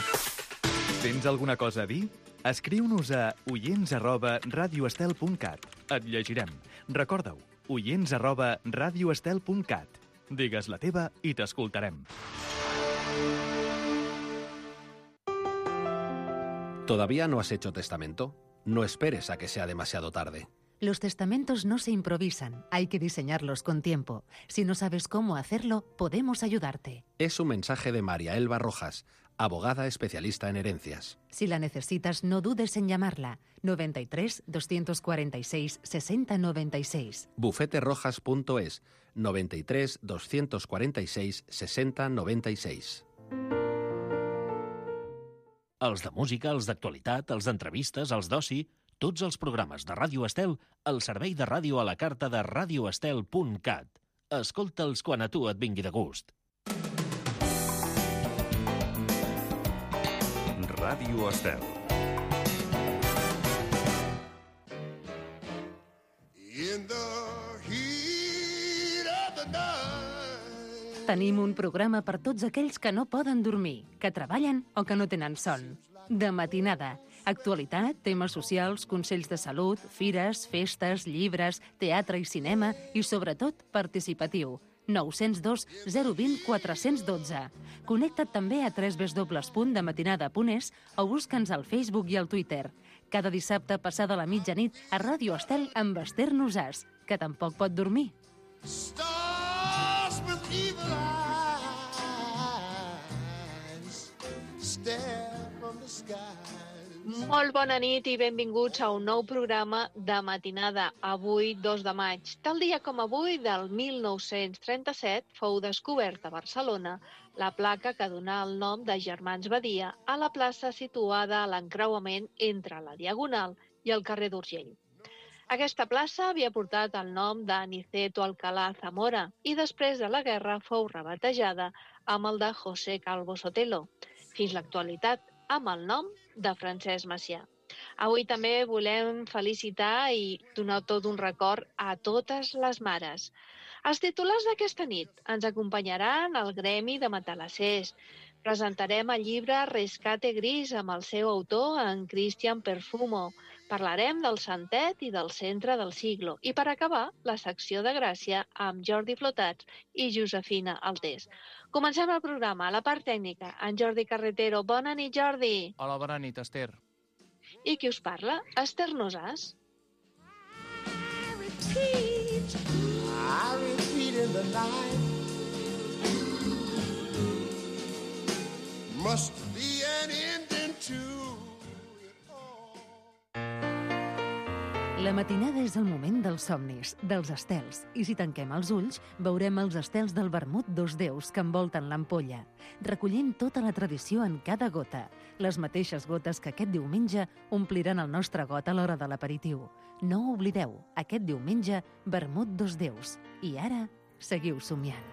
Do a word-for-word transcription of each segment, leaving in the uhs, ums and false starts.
Tens alguna cosa a dir? Escriu-nos a oients arroba radioestel punt cat. Et llegirem. Recorda-ho, oients arroba radioestel punt cat. Digues la teva i t'escoltarem. ¿Todavía no has hecho testamento? No esperes a que sea demasiado tarde. Los testamentos no se improvisan, hay que diseñarlos con tiempo. Si no sabes cómo hacerlo, podemos ayudarte. Es un mensaje de María Elba Rojas, abogada especialista en herencias. Si la necesitas, no dudes en llamarla. noventa y tres, doscientos cuarenta y seis, sesenta noventa y seis. bufete rojas punto es, noventa y tres, doscientos cuarenta y seis, sesenta noventa y seis. Els de música, els d'actualitat, els d'entrevistes, els d'oci... Tots els programes de Ràdio Estel al servei de ràdio a la carta de radioestel punt cat. Escolta'ls quan a tu et vingui de gust. Ràdio Estel. Tenim un programa per tots aquells que no poden dormir, que treballen o que no tenen son. De matinada. Actualitat, temes socials, consells de salut, fires, festes, llibres, teatre i cinema i, sobretot, participatiu. nou zero dos, zero dos zero, quatre un dos. Connecta't també a w w w punt dematinada punt es o busca'ns al Facebook i al Twitter. Cada dissabte passada la mitjanit a Ràdio Estel amb Esther Nosàs, que tampoc pot dormir. Stars with evil eyes stare from the sky. Molt bona nit i benvinguts a un nou programa de matinada, avui dos de maig. Tal dia com avui, del mil nou-cents trenta-set, fou descoberta a Barcelona la placa que donà el nom de Germans Badia a la plaça situada a l'encreuament entre la Diagonal i el carrer d'Urgell. Aquesta plaça havia portat el nom d'Aniceto Alcalá Zamora i després de la guerra fou rebatejada amb el de José Calvo Sotelo. Fins l'actualitat, amb el nom de Francesc Macià. Avui també volem felicitar i donar tot un record a totes les mares. Els titulars d'aquesta nit ens acompanyaran el Gremi de Matalassers. Presentarem el llibre Rescate Gris amb el seu autor, en Cristian Perfumo. Parlarem del Santet i del Centre del Siglo. I per acabar, la secció de Gràcia amb Jordi Flotats i Josefina Altés. Comencem el programa. A la part tècnica, en Jordi Carretero. Bona nit, Jordi. Hola, bona nit, Esther. I qui us parla? Esther Nosàs. I repeat, I repeat in the night. Must be an ending to it all. La matinada és el moment dels somnis, dels estels, i si tanquem els ulls, veurem els estels del vermut dos déus que envolten l'ampolla, recollint tota la tradició en cada gota, les mateixes gotes que aquest diumenge ompliran el nostre got a l'hora de l'aperitiu. No ho oblideu, aquest diumenge, vermut dos déus. I ara, seguiu somiant.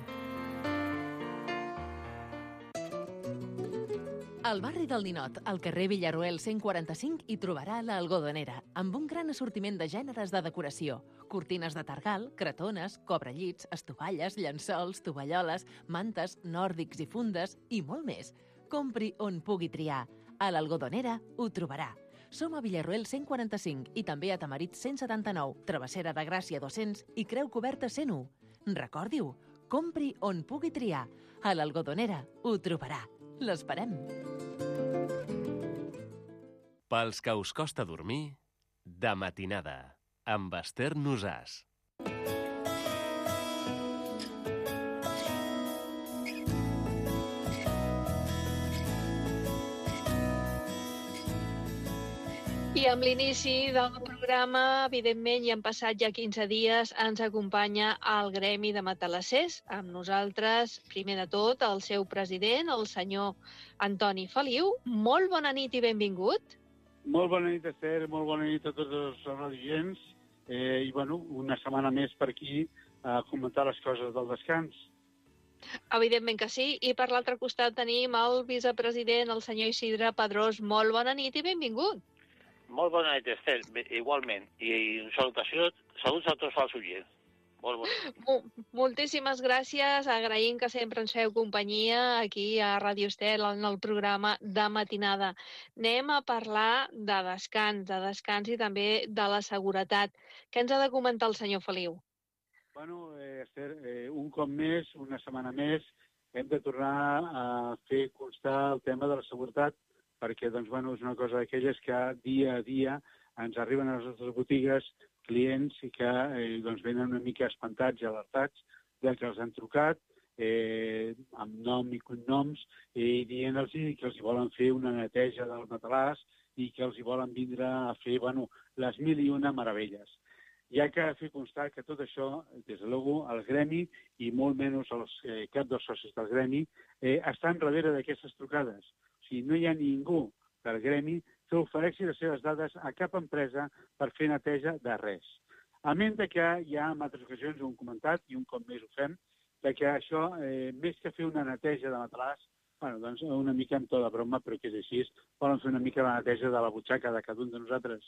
Al barri del Ninot, al carrer Villaruel cent quaranta-cinc, hi trobarà l'Algodonera, amb un gran assortiment de gèneres de decoració. Cortines de targal, cretones, cobrellits, estovalles, llençols, tovalloles, mantes, nòrdics i fundes i molt més. Compri on pugui triar. A l'Algodonera ho trobarà. Som a Villaruel cent quaranta-cinc i també a Tamarit cent setanta-nou, Travessera de Gràcia dos-cents i Creu Coberta cent u. Recordi-ho, compri on pugui triar. A l'Algodonera ho trobarà. L'esperem. Pels que us costa dormir, de matinada, amb Esther Nosàs. I amb l'inici del programa, evidentment, hi han passat ja quinze dies, ens acompanya el Gremi de Matalassers. Amb nosaltres, primer de tot, el seu president, el senyor Antoni Feliu. Molt bona nit i benvingut. Molt bona nit, Esther, molt bona nit a tots els radiants. Eh, I, bueno, una setmana més per aquí a comentar les coses del descans. Evidentment que sí. I per l'altre costat tenim el vicepresident, el senyor Isidre Pedrós. Molt bona nit i benvingut. Molt bona nit, Esther, igualment. I salutació, saluts a tots els oients. Molt bona nit. Mo- Moltíssimes gràcies, agraïm que sempre ens feu companyia aquí a Ràdio Estel en el programa de matinada. Anem a parlar de descans, de descans i també de la seguretat. Què ens ha de comentar el senyor Feliu? Bueno, eh, Esther, eh, un cop més, una setmana més, hem de tornar a fer constar el tema de la seguretat, perquè doncs, bueno, és una cosa d'aquelles que dia a dia ens arriben a les nostres botigues clients i que eh, doncs, venen una mica espantats i alertats de que els han trucat eh, amb nom i cognoms i dient-los que els hi volen fer una neteja del matalàs i que els hi volen vindre a fer bueno, les mil i una meravelles. Hi ha que fer constar que tot això, des de luego, el gremi, i molt menys els, eh, cap dels socis del gremi, eh, estan darrere d'aquestes trucades. O sigui, no hi ha ningú del gremi que ofereixi les seves dades a cap empresa per fer neteja de res. A menys que hi ha en altres ocasions, ho hem comentat, i un cop més ho fem, de que això, eh, més que fer una neteja de matalàs, bueno, doncs una mica amb tota broma, però que és així, volen fer una mica la neteja de la butxaca de cada un de nosaltres.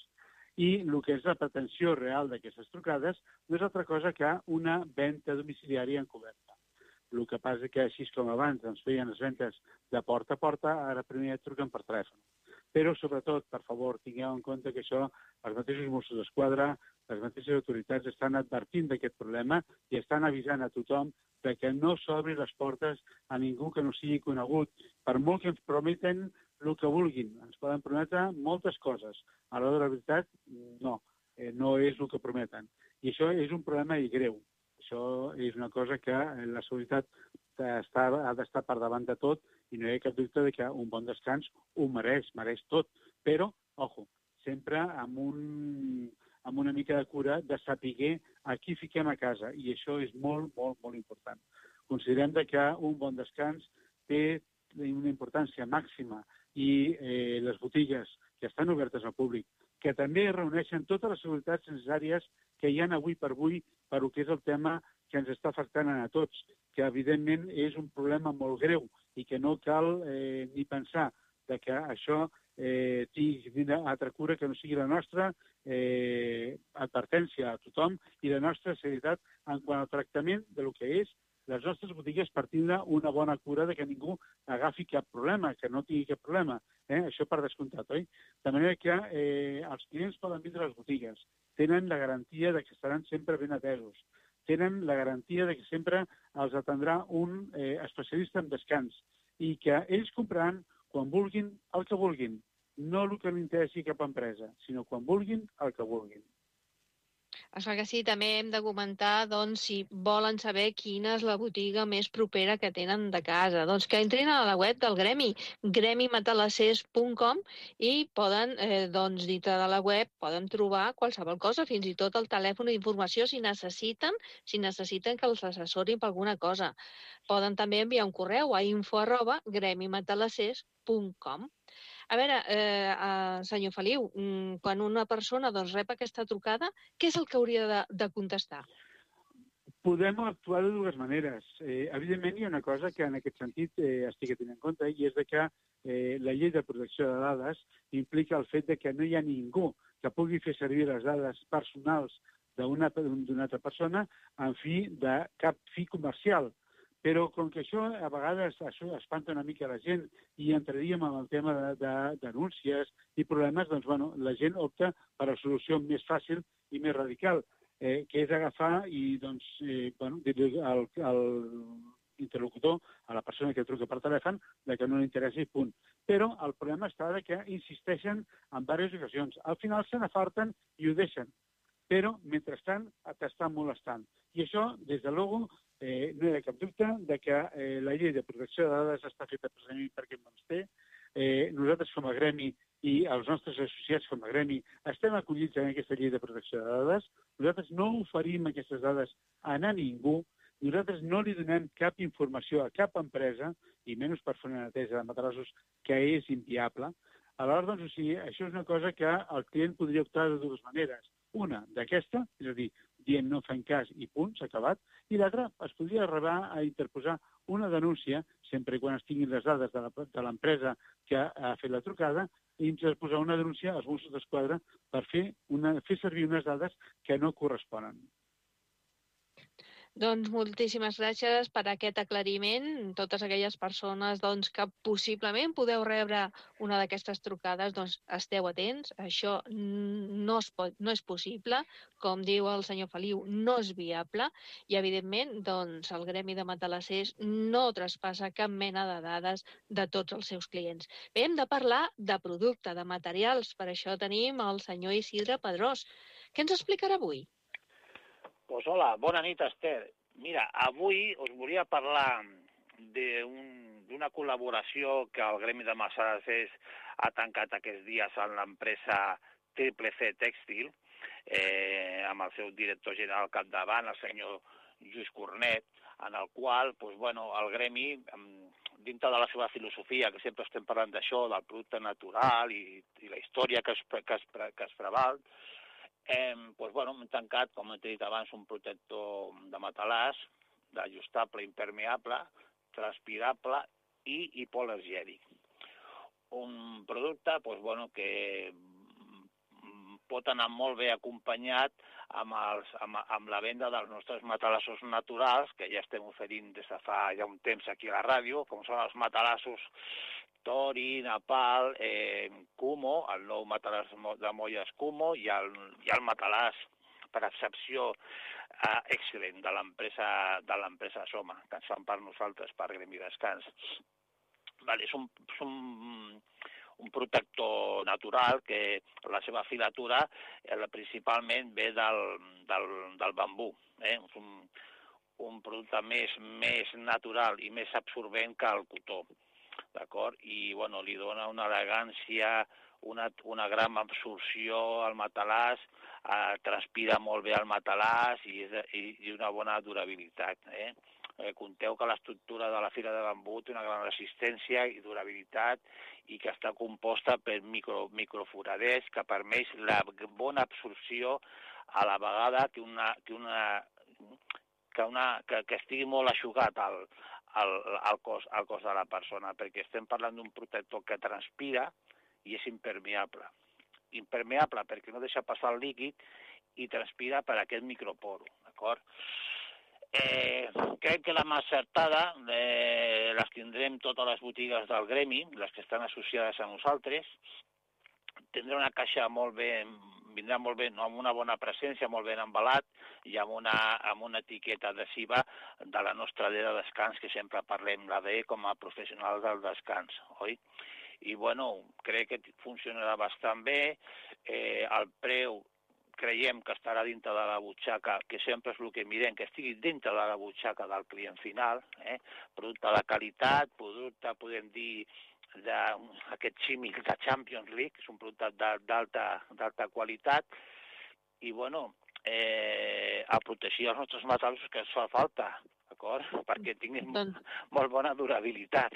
I el que és la pretensió real d'aquestes trucades no és altra cosa que una venda domiciliària encoberta. El que passa que així com abans ens feien les ventes de porta a porta, ara primer et truquen per telèfon. Però, sobretot, per favor, tingueu en compte que això, els mateixos Mossos d'Esquadra, les mateixes autoritats estan advertint d'aquest problema i estan avisant a tothom de que no s'obri les portes a ningú que no sigui conegut. Per molt que ens prometen el que vulguin, ens poden prometre moltes coses. A l'hora de la veritat, no, eh, no és el que prometen. I això és un problema i greu. Això és una cosa que la seguretat està, ha d'estar per davant de tot i no hi ha cap dubte de que un bon descans ho mereix, mereix tot. Però, ojo, sempre amb, un, amb una mica de cura de saber a qui fiquem a casa. I això és molt, molt, molt important. Considerem que un bon descans té una importància màxima i eh, les botigues que estan obertes al públic, que també reuneixen totes les seguretats necessàries que hi ha avui per avui per el que és el tema que ens està afectant a tots, que evidentment és un problema molt greu i que no cal eh, ni pensar de que això eh, tingui una altra cura que no sigui la nostra eh, advertència a tothom i la nostra serietat en quant al tractament de lo que és les nostres botigues per tindre una bona cura de que ningú agafi cap problema, que no tingui cap problema. Eh? Això per descomptat, oi? De manera que eh, els clients poden vindre a les botigues, tenen la garantia de que estaran sempre ben atesos, tenen la garantia de que sempre els atendrà un eh, especialista en descans i que ells compraran quan vulguin el que vulguin, no el que n'interessi cap empresa, sinó quan vulguin el que vulguin. Esclar que sí, també hem de comentar doncs, si volen saber quina és la botiga més propera que tenen de casa. Doncs que entrin a la web del Gremi, gremi matalassers punt com, i poden, eh, doncs, dintre de la web, poden trobar qualsevol cosa, fins i tot el telèfon d'informació si necessiten, si necessiten que els assessorin per alguna cosa. Poden també enviar un correu a info arroba gremi matalassers punt com. A veure, eh, eh, senyor Feliu, quan una persona doncs, rep aquesta trucada, què és el que hauria de, de contestar? Podem actuar de dues maneres. Eh, evidentment, hi ha una cosa que en aquest sentit eh, estic tenint en compte, i és de que eh, la llei de protecció de dades implica el fet de que no hi ha ningú que pugui fer servir les dades personals d'una d'una altra persona en fi de cap fi comercial. Però com que això a vegades això espanta una mica la gent i entraríem en el tema de, de denúncies i problemes, doncs bueno, la gent opta per la solució més fàcil i més radical, eh, que és agafar i doncs, eh, bueno, dir-li al, al interlocutor, a la persona que truca per telèfon, de que no li interessi, punt. Però el problema està de que insisteixen en diverses ocasions. Al final se n'afarten i ho deixen. Però, mentrestant, t'estan molestant. I això, des de luego, eh, no hi ha cap dubte de que eh, la llei de protecció de dades està feta precisament perquè ens té. Eh, nosaltres, com a gremi, i els nostres associats com a gremi, estem acollits en aquesta llei de protecció de dades. Nosaltres no oferim aquestes dades a ningú. Nosaltres no li donem cap informació a cap empresa, i menys per fer una neteja de matalassos, que és inviable. Aleshores, doncs, o sigui, això és una cosa que el client podria optar de dues maneres. Una, d'aquesta, és a dir, dient no fem cas i punt, s'ha acabat, i l'altra, es podria arribar a interposar una denúncia, sempre quan es tinguin les dades de l'empresa que ha fet la trucada, i interposar una denúncia als Mossos d'Esquadra per fer, una, fer servir unes dades que no corresponen. Doncs moltíssimes gràcies per aquest aclariment. Totes aquelles persones doncs, que possiblement podeu rebre una d'aquestes trucades, doncs esteu atents. Això no, es pot, no és possible. Com diu el senyor Feliu, no és viable. I, evidentment, doncs, el Gremi de Matalassers no traspassa cap mena de dades de tots els seus clients. Bé, hem de parlar de producte, de materials. Per això tenim el senyor Isidre Pedrós. Què ens explicarà avui? Pues hola, bona nit, Esther. Mira, avui us volia parlar d'una col·laboració que el Gremi de Matalassers ha tancat aquests dies amb l'empresa Triple C Tèxtil, eh, amb el seu director general al capdavant, el senyor Lluís Cornet, en el qual pues, bueno, el Gremi, dintre de la seva filosofia, que sempre estem parlant d'això, del producte natural i, i la història que es, que es, que es preval, Eh, pues, bueno, hem tancat, com he dit abans, un protector de matalàs, d'ajustable, impermeable, transpirable i hipoal·lergènic. Un producte pues, bueno, que pot anar molt bé acompanyat amb, els, amb, amb la venda dels nostres matalassos naturals, que ja estem oferint des de fa ja un temps aquí a la ràdio, com són els matalassos Tori, Napal, eh, Kumo, el nou matalàs de molles Kumo i el, i el matalàs per excepció eh, excel·lent de l'empresa de l'empresa Soma, que ens fan per nosaltres, per Gremi Descans. Vale, és un, és un, un protector natural que la seva filatura eh, principalment ve del, del, del bambú. Eh? És un, un producte més, més natural i més absorbent que el cotó. D'acord? I, bueno, li dona una elegància, una, una gran absorció al matalàs, eh, transpira molt bé el matalàs i, i, i una bona durabilitat. Eh? Eh, compteu que l'estructura de la fila de bambú té una gran resistència i durabilitat i que està composta per micro, microforaders que permet la bona absorció a la vegada que, una, que, una, que, una, que, que estigui molt aixugat al Al, al, cos, al cos de la persona, perquè estem parlant d'un protector que transpira i és impermeable. Impermeable perquè no deixa passar el líquid i transpira per aquest microporo, d'acord? Eh, crec que la mà acertada eh, les tindrem totes les botigues del Gremi, les que estan associades a nosaltres. Tindrà una caixa molt ben, vindrà molt bé, no, amb una bona presència, molt ben embalat i amb una, amb una etiqueta adhesiva de la nostra llei de descans, que sempre parlem l'A D E com a professional del descans, oi? I, bueno, crec que funcionarà bastant bé. Eh, el preu creiem que estarà dintre de la butxaca, que sempre és el que mirem, que estigui dintre de la butxaca del client final, eh? Producte de qualitat, producte, podem dir, d'aquest xímic de Champions League, és un producte d'alta qualitat, i, bueno, eh, a protegir els nostres matalossos que ens fa falta, d'acord? Perquè tinguin doncs... molt bona durabilitat.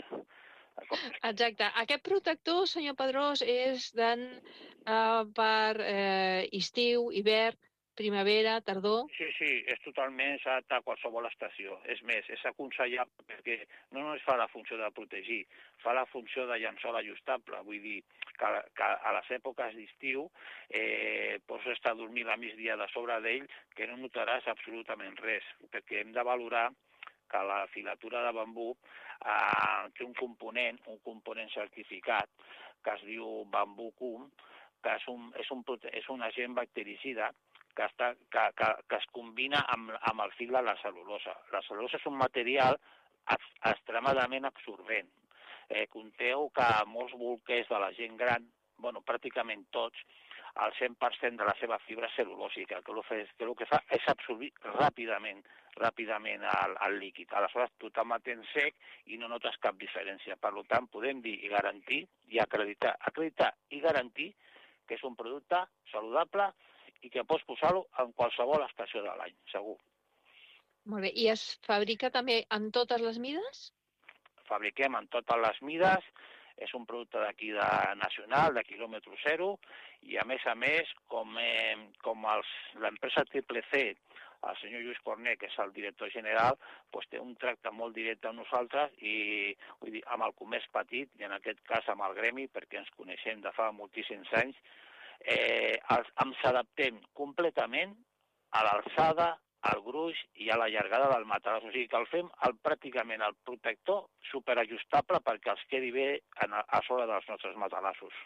Exacte. Aquest protector, senyor Pedrós, és dan, uh, per uh, estiu, hivern, primavera, tardor... Sí, sí, és totalment adaptat a qualsevol estació. És més, és aconsellable perquè no només fa la funció de protegir, fa la funció de llençol ajustable. Vull dir que, que a les èpoques d'estiu eh, pots estar dormint a migdia de sobre d'ell que no notaràs absolutament res, perquè hem de valorar que la filatura de bambú eh, té un component, un component certificat que es diu bambú cum, que és un, és un, és un agent bactericida que, està, que, que, que es combina amb, amb el fil de la cel·lulosa. La cel·lulosa és un material extremadament absorbent. Eh, conteu que molts bolquers de la gent gran, bueno, pràcticament tots, el cent per cent de la seva fibra cel·lulòsica, que el que, que el que fa és absorbir ràpidament, ràpidament el, el líquid. Aleshores, tu te'n mantens sec i no notes cap diferència. Per tant, podem dir i garantir i acreditar, acreditar i garantir que és un producte saludable i que pots posar-lo en qualsevol estació de l'any, segur. Molt bé. I es fabrica també en totes les mides? Fabriquem en totes les mides, és un producte d'aquí de nacional, de quilòmetre zero, i a més a més, com, eh, com l'empresa Triple C, el senyor Lluís Cornet, que és el director general, doncs té un tracte molt directe amb nosaltres i vull dir, amb el comerç petit, i en aquest cas amb el Gremi, perquè ens coneixem de fa moltíssims anys, eh, ens adaptem completament a l'alçada, el gruix i a la llargada del matalàs. O sigui que el fem el, pràcticament el protector superajustable perquè els quedi bé a, a sobre dels nostres matalassos.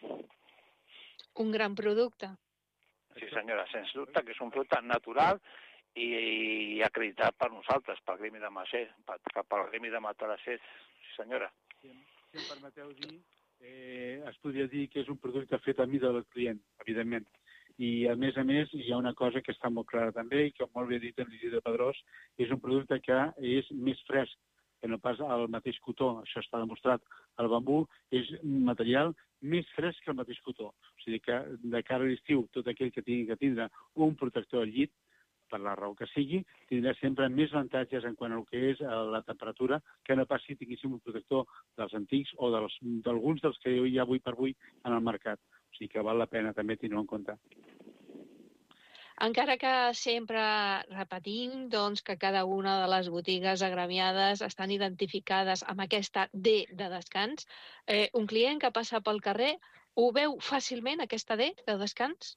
Un gran producte. Sí, senyora, sens dubte que és un producte natural i, i acreditat per nosaltres, pel Gremi de Macers, pel Gremi de Matalassers, sí, senyora. Si em, si em permeteu dir, eh, es podria dir que és un producte fet a mida del client, evidentment. I, a més a més, hi ha una cosa que està molt clara també, i que molt bé dit en l'Isidre Pedrós, és un producte que és més fresc que no pas el mateix cotó, això està demostrat. El bambú és un material més fresc que el mateix cotó. O sigui que de cara a l'estiu, tot aquell que tingui que tindre un protector al llit, per la raó que sigui, tindrà sempre més avantatges en quant al que és la temperatura que no pas si tinguéssim un protector dels antics o d'alguns dels que hi ha avui per avui en el mercat. O sigui que val la pena també tenir-ho en compte. Encara que sempre repetim doncs, que cada una de les botigues agremiades estan identificades amb aquesta D de descans, eh, un client que passa pel carrer ho veu fàcilment, aquesta D de descans?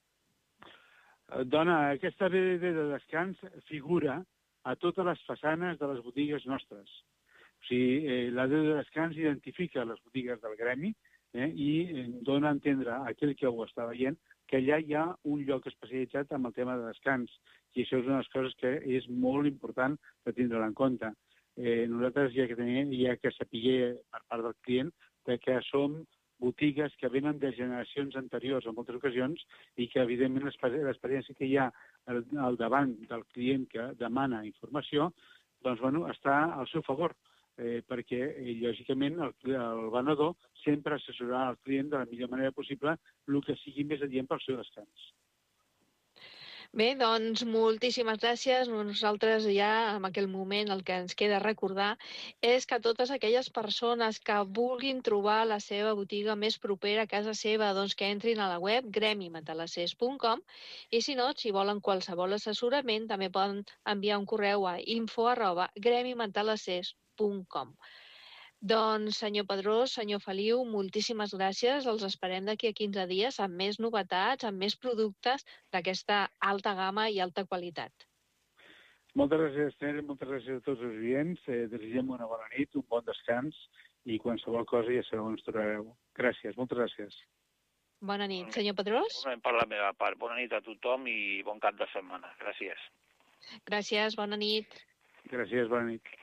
Dona, aquesta D de descans figura a totes les façanes de les botigues nostres. O sigui, eh, la D de descans identifica les botigues del gremi eh, i dona a entendre a aquell que ho està veient que allà hi ha un lloc especialitzat amb el tema de descans. I això és una de les coses que és molt important de tindre-la en compte. Eh, nosaltres ja que, tenim, ja que sapigué per part del client que som botigues que venen de generacions anteriors en moltes ocasions i que, evidentment, l'experiència que hi ha al davant del client que demana informació, doncs, bueno, està al seu favor. Eh, perquè, eh, lògicament, el, el venedor sempre assessorarà el client de la millor manera possible el que sigui més adient pel seu descans. Bé, doncs, moltíssimes gràcies. Nosaltres ja, en aquell moment, el que ens queda recordar és que totes aquelles persones que vulguin trobar la seva botiga més propera a casa seva, doncs que entrin a la web gremi matalassers punt com i, si no, si volen qualsevol assessorament, també poden enviar un correu a info arroba gremi matalassers punt com. Doncs, senyor Pedrós, senyor Feliu, moltíssimes gràcies. Els esperem d'aquí a quinze dies amb més novetats, amb més productes d'aquesta alta gamma i alta qualitat. Moltes gràcies, Esther, moltes gràcies a tots els oients. Eh, desitgem una bona nit, un bon descans i qualsevol cosa ja sabeu on ens trobareu. Gràcies, moltes gràcies. Bona nit. Senyor Pedrós? Per la meva part, bona nit a tothom i bon cap de setmana. Gràcies. Gràcies, bona nit. Gràcies, bona nit.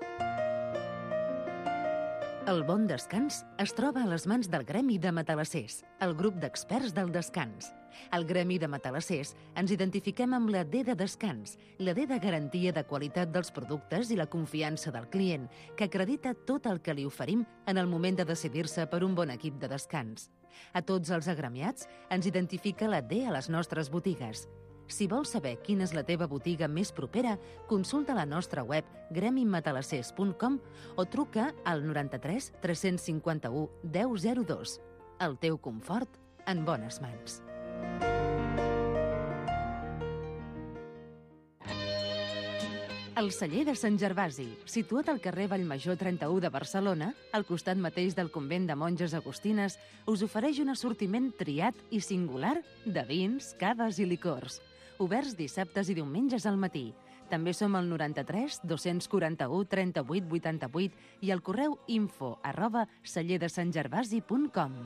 El bon descans es troba a les mans del Gremi de Matalassers, el grup d'experts del descans. Al Gremi de Matalassers ens identifiquem amb la D de descans, la D de garantia de qualitat dels productes i la confiança del client, que acredita tot el que li oferim en el moment de decidir-se per un bon equip de descans. A tots els agremiats ens identifica la D a les nostres botigues. Si vols saber quina és la teva botiga més propera, consulta la nostra web gremi matalassers punt com o truca al noranta-tres tres cinquanta-u deu zero dos. El teu confort en bones mans. El celler de Sant Gervasi, situat al carrer Vallmajor trenta-u de Barcelona, al costat mateix del convent de monges agustines, us ofereix un assortiment triat i singular de vins, cades i licors. Oberts dissabtes i diumenges al matí. També som al noranta-tres dos-cents quaranta-u trenta-vuit vuitanta-vuit i al correu info arroba celler de sant gervasi punt com.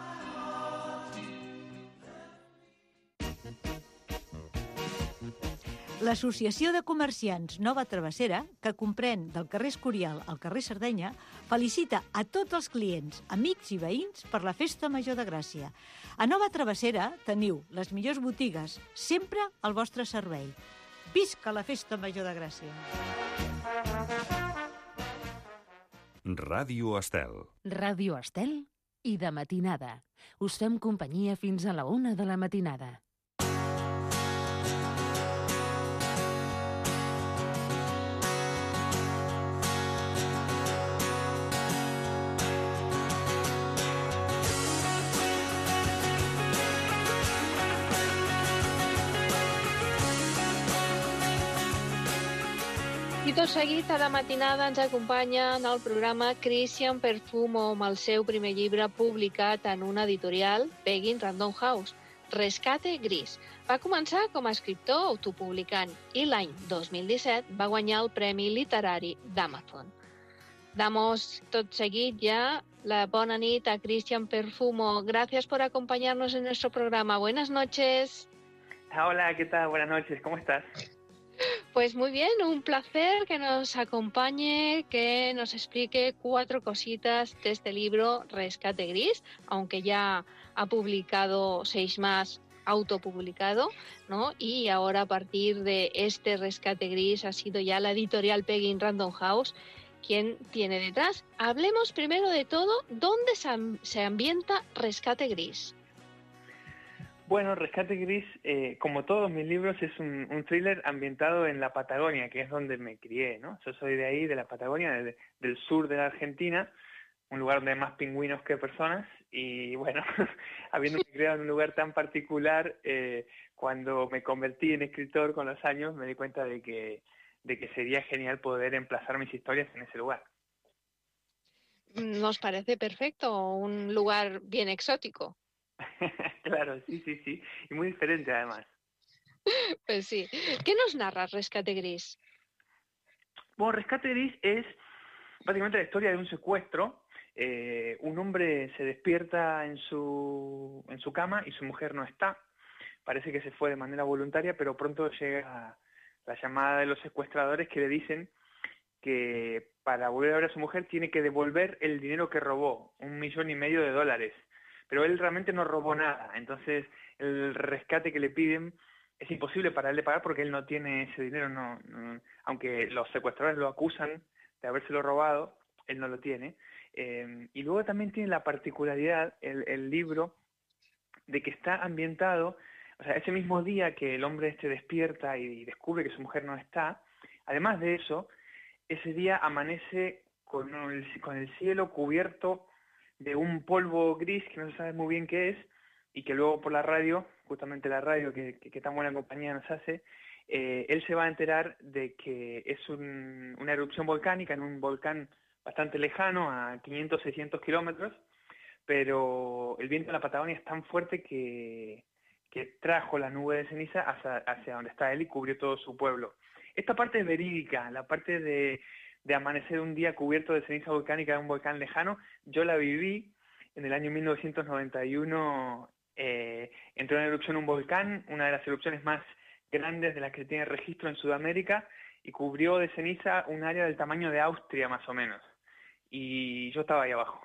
L'Associació de Comerciants Nova Travessera, que comprèn del carrer Escorial al carrer Sardenya, felicita a tots els clients, amics i veïns per la Festa Major de Gràcia. A Nova Travessera teniu les millors botigues, sempre al vostre servei. Visca la Festa Major de Gràcia! Ràdio Estel. Ràdio Estel i de matinada. Us fem companyia fins a la una de la matinada. I tot seguit, a la matinada ens acompanya en el programa Christian Perfumo amb el seu primer llibre publicat en una editorial, Penguin Random House. Rescate Gris. Va començar com a escriptor autopublicant i l'any dos mil disset va guanyar el Premi Literari d'Amazon. Damos tot seguit ya la bona nit a Cristian Perfumo. Gracias por acompañarnos en nuestro programa. Buenas noches. Hola, ¿qué tal? Buenas noches, ¿cómo estás? Pues muy bien, un placer que nos acompañe, que nos explique cuatro cositas de este libro Rescate Gris, aunque ya ha publicado seis más autopublicado, ¿no? Y ahora a partir de este Rescate Gris ha sido ya la editorial Penguin Random House quien tiene detrás. Hablemos primero de todo, ¿dónde se ambienta Rescate Gris? Bueno, Rescate Gris, eh, como todos mis libros, es un, un thriller ambientado en la Patagonia, que es donde me crié, ¿no? Yo soy de ahí, de la Patagonia, de, del sur de la Argentina, un lugar donde hay más pingüinos que personas, y bueno, habiéndome criado en un lugar tan particular, eh, cuando me convertí en escritor con los años, me di cuenta de que, de que sería genial poder emplazar mis historias en ese lugar. Nos parece perfecto, un lugar bien exótico. Claro, sí, sí, sí. Y muy diferente, además. Pues sí. ¿Qué nos narra Rescate Gris? Bueno, Rescate Gris es básicamente la historia de un secuestro. Eh, un hombre se despierta en su, en su cama y su mujer no está. Parece que se fue de manera voluntaria, pero pronto llega la llamada de los secuestradores que le dicen que para volver a ver a su mujer tiene que devolver el dinero que robó, un millón y medio de dólares. Pero él realmente no robó nada, entonces el rescate que le piden es imposible para él de pagar porque él no tiene ese dinero, no, no, aunque los secuestradores lo acusan de habérselo robado, él no lo tiene. Eh, y luego también tiene la particularidad, el, el libro, de que está ambientado, o sea, ese mismo día que el hombre este despierta y descubre que su mujer no está, además de eso, ese día amanece con el, con el cielo cubierto de un polvo gris que no se sabe muy bien qué es, y que luego por la radio, justamente la radio que, que, que tan buena compañía nos hace, eh, él se va a enterar de que es un, una erupción volcánica en un volcán bastante lejano, a quinientos, seiscientos kilómetros, pero el viento de la Patagonia es tan fuerte que, que trajo la nube de ceniza hacia, hacia donde está él y cubrió todo su pueblo. Esta parte es verídica, la parte de... de amanecer un día cubierto de ceniza volcánica de un volcán lejano, yo la viví en el año mil novecientos noventa y uno, eh, entró en erupción un volcán, una de las erupciones más grandes de las que tiene registro en Sudamérica, y cubrió de ceniza un área del tamaño de Austria más o menos, y yo estaba ahí abajo.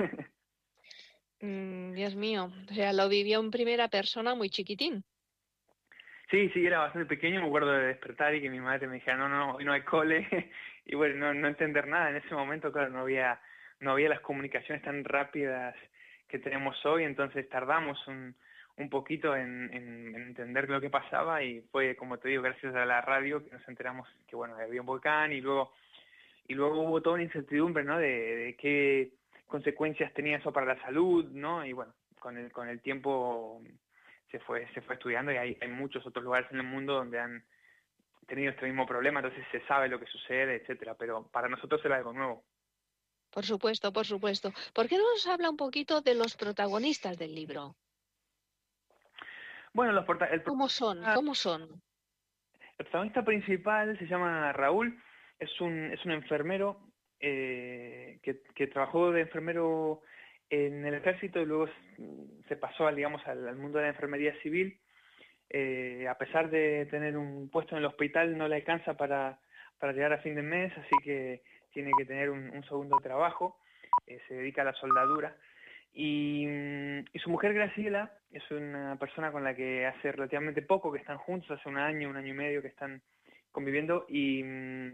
mm, Dios mío, o sea, lo vivió en primera persona muy chiquitín. Sí, sí, era bastante pequeño, me acuerdo de despertar y que mi madre me dijera, no, no, hoy no hay cole, y bueno, no, no entender nada. En ese momento, claro, no había, no había las comunicaciones tan rápidas que tenemos hoy, entonces tardamos un, un poquito en, en, en entender lo que pasaba, y fue, como te digo, gracias a la radio que nos enteramos que, bueno, había un volcán, y luego, y luego hubo toda una incertidumbre, ¿no?, de, de qué consecuencias tenía eso para la salud, ¿no? Y bueno, con el, con el tiempo se fue, se fue estudiando, y hay, hay muchos otros lugares en el mundo donde han tenido este mismo problema, entonces se sabe lo que sucede, etcétera, pero para nosotros era algo nuevo. Por supuesto, por supuesto. ¿Por qué no nos habla un poquito de los protagonistas del libro? Bueno, los porta- el ¿Cómo son? ¿Cómo son? El protagonista principal se llama Raúl, es un, es un enfermero eh, que, que trabajó de enfermero en el ejército y luego se pasó, digamos, al, al mundo de la enfermería civil. Eh, a pesar de tener un puesto en el hospital, no le alcanza para, para llegar a fin de mes, así que tiene que tener un, un segundo trabajo, eh, se dedica a la soldadura. Y, y su mujer Graciela es una persona con la que hace relativamente poco que están juntos, hace un año, un año y medio que están conviviendo, y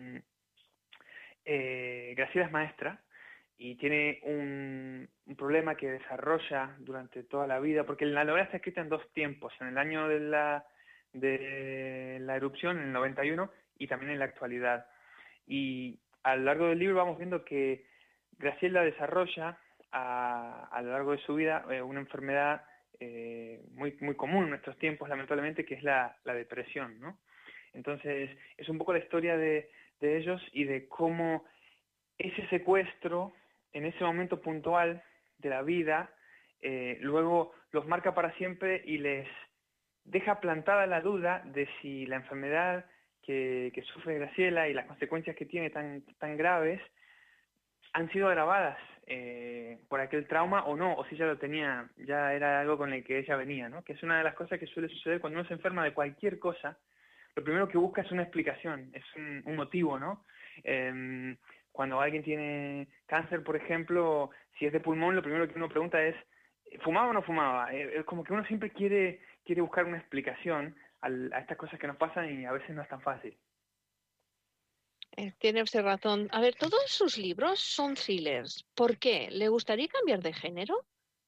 eh, Graciela es maestra y tiene un, un problema que desarrolla durante toda la vida, porque la novela está escrita en dos tiempos, en el año de la, de la erupción, en el noventa y uno, y también en la actualidad. Y a lo largo del libro vamos viendo que Graciela desarrolla a, a lo largo de su vida eh, una enfermedad eh, muy, muy común en nuestros tiempos, lamentablemente, que es la, la depresión, ¿no? Entonces, es un poco la historia de, de ellos y de cómo ese secuestro, en ese momento puntual de la vida, eh, luego los marca para siempre y les, deja plantada la duda de si la enfermedad que, que sufre Graciela y las consecuencias que tiene tan, tan graves han sido agravadas eh, por aquel trauma o no, o si ya lo tenía, ya era algo con el que ella venía, ¿no? Que es una de las cosas que suele suceder cuando uno se enferma de cualquier cosa. Lo primero que busca es una explicación, es un, un motivo, ¿no? Eh, cuando alguien tiene cáncer, por ejemplo, si es de pulmón, lo primero que uno pregunta es, ¿fumaba o no fumaba? Eh, es como que uno siempre quiere, quiere buscar una explicación al, a estas cosas que nos pasan y a veces no es tan fácil. Eh, tiene usted razón. A ver, todos sus libros son thrillers. ¿Por qué? ¿Le gustaría cambiar de género?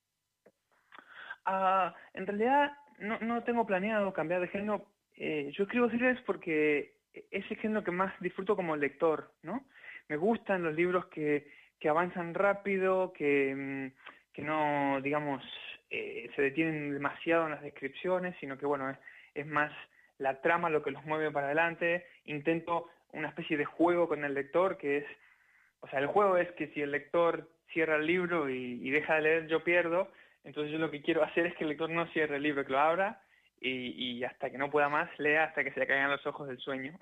Uh, en realidad no, no tengo planeado cambiar de género. Eh, yo escribo thrillers porque es el género que más disfruto como lector, ¿no? Me gustan los libros que, que avanzan rápido, que, que no, digamos, eh, se detienen demasiado en las descripciones, sino que, bueno, es, es más la trama lo que los mueve para adelante. Intento una especie de juego con el lector, que es, o sea, el juego es que si el lector cierra el libro y, y deja de leer, yo pierdo. Entonces yo lo que quiero hacer es que el lector no cierre el libro, que lo abra y, y hasta que no pueda más, lea hasta que se le caigan los ojos del sueño.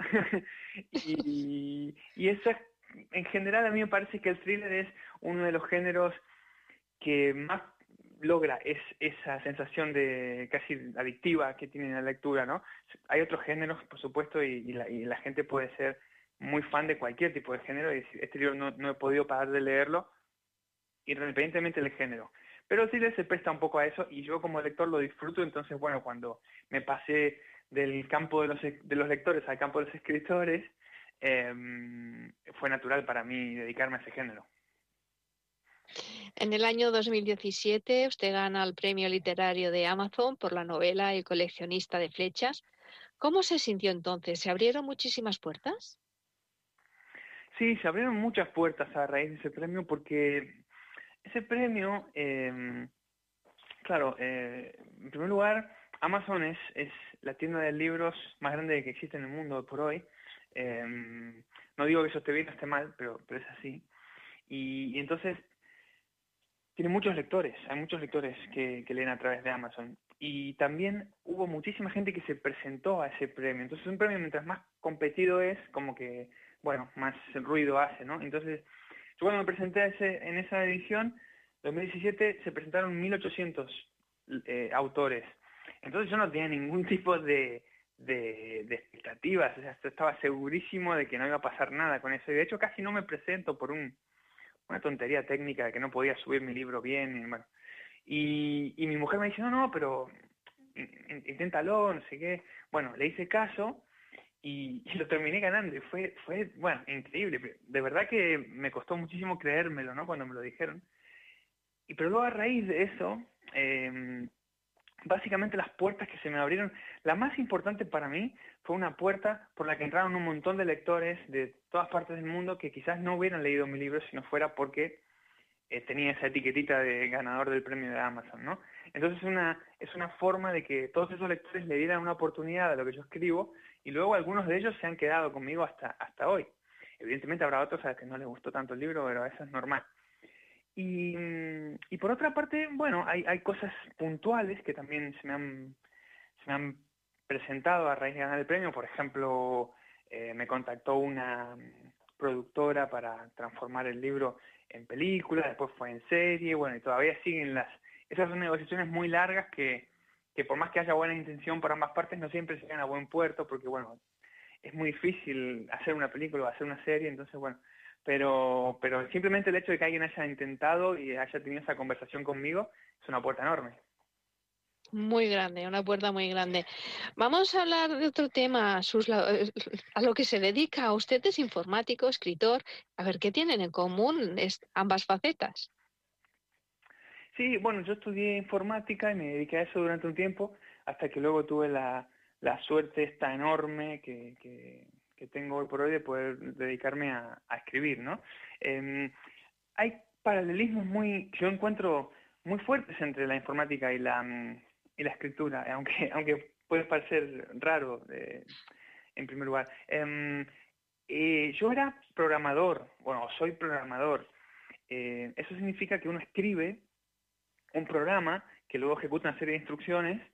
y, y eso es, en general a mí me parece que el thriller es uno de los géneros que más logra es, esa sensación de casi adictiva que tiene la lectura, ¿no? Hay otros géneros, por supuesto, y, y, la, y la gente puede ser muy fan de cualquier tipo de género, y decir, este libro no, no he podido parar de leerlo, independientemente del género. Pero el thriller se presta un poco a eso, y yo como lector lo disfruto. Entonces, bueno, cuando me pasé del campo de los, de los lectores al campo de los escritores, eh, fue natural para mí dedicarme a ese género. En el año dos mil diecisiete usted gana el premio literario de Amazon por la novela El coleccionista de flechas. ¿Cómo se sintió entonces? ¿Se abrieron muchísimas puertas? Sí, se abrieron muchas puertas a raíz de ese premio, porque ese premio, eh, claro, eh, en primer lugar, Amazon es, es la tienda de libros más grande que existe en el mundo por hoy. Eh, no digo que eso esté bien o esté mal, pero, pero es así. Y, y entonces tiene muchos lectores, hay muchos lectores que, que leen a través de Amazon. Y también hubo muchísima gente que se presentó a ese premio. Entonces un premio, mientras más competido es, como que, bueno, más ruido hace, ¿no? Entonces, yo cuando me presenté a ese, en esa edición, dos mil diecisiete, se presentaron mil ochocientos eh, autores. Entonces yo no tenía ningún tipo de, de, de expectativas, o sea, estaba segurísimo de que no iba a pasar nada con eso. Y de hecho casi no me presento por un... una tontería técnica de que no podía subir mi libro bien, y bueno. Y, y mi mujer me dice, no, no, pero inténtalo, no sé qué. Bueno, le hice caso y, y lo terminé ganando. Y fue, fue, bueno, increíble. De verdad que me costó muchísimo creérmelo, ¿no? Cuando me lo dijeron. Y pero luego a raíz de eso, eh, básicamente las puertas que se me abrieron, la más importante para mí fue una puerta por la que entraron un montón de lectores de todas partes del mundo que quizás no hubieran leído mi libro si no fuera porque eh, tenía esa etiquetita de ganador del premio de Amazon, ¿no? Entonces una, es una forma de que todos esos lectores le dieran una oportunidad a lo que yo escribo, y luego algunos de ellos se han quedado conmigo hasta, hasta hoy. Evidentemente habrá otros a los que no les gustó tanto el libro, pero eso es normal. Y, y por otra parte, bueno, hay, hay cosas puntuales que también se me han, se me han presentado a raíz de ganar el premio. Por ejemplo, eh, me contactó una productora para transformar el libro en película, después fue en serie, bueno, y todavía siguen las... Esas son negociaciones muy largas que, que por más que haya buena intención por ambas partes, no siempre llegan a buen puerto, porque, bueno, es muy difícil hacer una película o hacer una serie, entonces, bueno... Pero, pero simplemente el hecho de que alguien haya intentado y haya tenido esa conversación conmigo es una puerta enorme. Muy grande, una puerta muy grande. Vamos a hablar de otro tema, sus, a lo que se dedica. Usted es informático, escritor. A ver, ¿qué tienen en común es, ambas facetas? Sí, bueno, yo estudié informática y me dediqué a eso durante un tiempo, hasta que luego tuve la, la suerte esta enorme que... que que tengo hoy por hoy de poder dedicarme a, a escribir, ¿no? Eh, hay paralelismos muy, yo encuentro muy fuertes entre la informática y la, y la escritura, aunque, aunque puede parecer raro eh, en primer lugar. Eh, eh, yo era programador, bueno, soy programador. Eh, eso significa que uno escribe un programa que luego ejecuta una serie de instrucciones